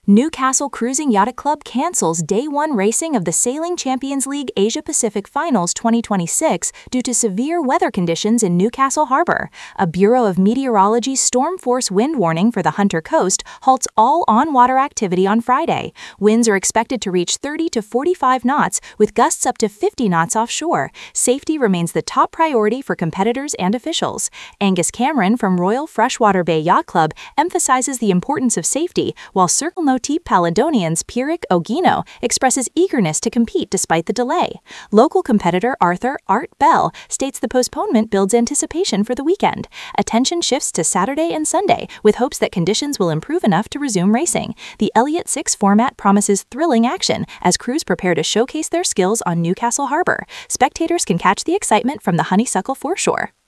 Newcastle Cruising Yacht Club cancels Day 1 racing of the Sailing Champions League Asia Pacific Finals 2026 due to severe weather conditions in Newcastle Harbor. A Bureau of Meteorology storm force wind warning for the Hunter Coast halts all on-water activity on Friday. Winds are expected to reach 30 to 45 knots, with gusts up to 50 knots offshore. Safety remains the top priority for competitors and officials. Angus Cameron from Royal Freshwater Bay Yacht Club emphasizes the importance of safety, while Circle Notipe Paladonian's Pierrick Ogino expresses eagerness to compete despite the delay. Local competitor Arthur Art Bell states the postponement builds anticipation for the weekend. Attention shifts to Saturday and Sunday, with hopes that conditions will improve enough to resume racing. The Elliott 6 format promises thrilling action as crews prepare to showcase their skills on Newcastle Harbor. Spectators can catch the excitement from the Honeysuckle foreshore.